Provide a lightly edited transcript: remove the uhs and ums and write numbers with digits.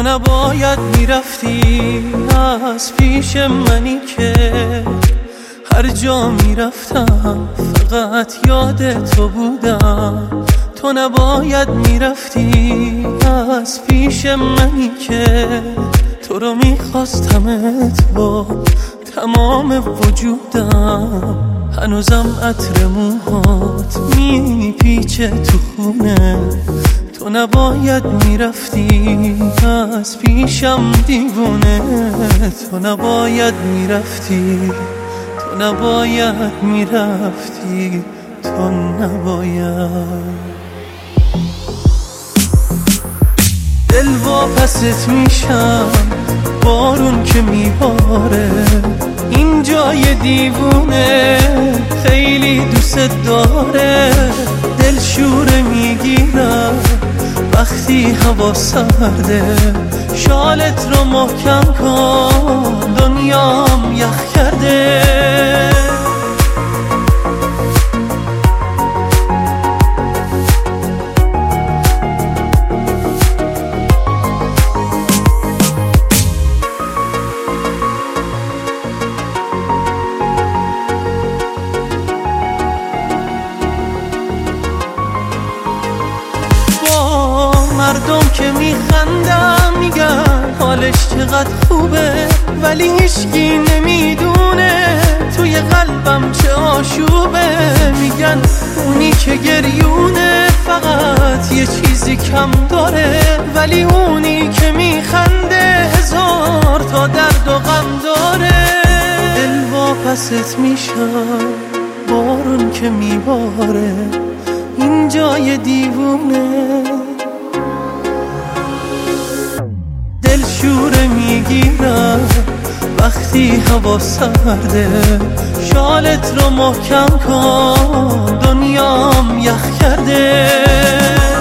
نباید میرفتی از پیش منی که هر جا میرفتم فقط یاد تو بودم. تو نباید میرفتی از پیش منی که تو رو میخواستمت با تمام وجودم. هنوزم عطر موهات میپیچه تو خونه. تو نباید میرفتی از پیشم دیوونه. تو نباید میرفتی، تو نباید میرفتی، تو نباید. دل واپست میشم بارون که میباره، این جای دیوونه خیلی دوست داره. دل شوره میگیرم وقتی هوا سرده، شالت رو محکم کن دنیام یخ کرده. مردم که میخندن میگن حالش چقدر خوبه، ولی هیچکی نمیدونه توی قلبم چه آشوبه. میگن اونی که گریونه فقط یه چیزی کم داره، ولی اونی که میخنده هزار تا درد و غم داره. دل واپست میشم بارون که میباره، این جای دیوونه. دل شوره میگیرم وقتی هوا سرده، شالت رو محکم کن دنیام یخ کرده.